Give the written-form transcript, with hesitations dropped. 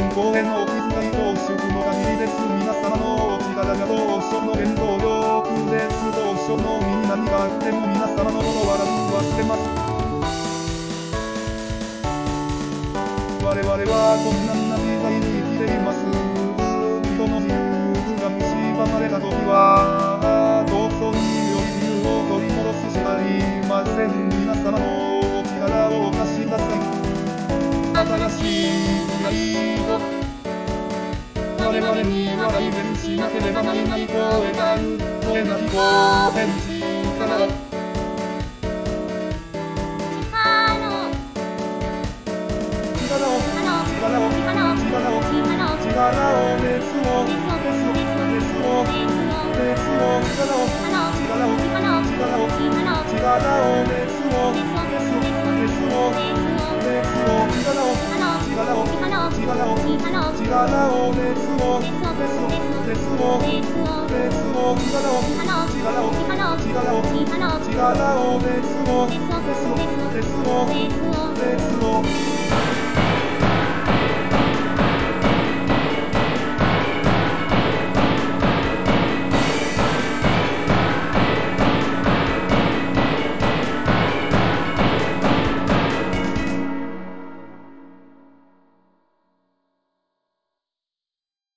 健康へのお気遣いと祝の限りです。皆様のお力が当初の原動力です。当初の身に何があっても皆様のことは忘れます。我々は困難な時代に生きています。人の自由が蝕まれた時は闘争により自由を取り戻すしかありません。皆様のお力をお貸しください。新しい時代を我々には代弁しなければならない声がある。声なき声の力を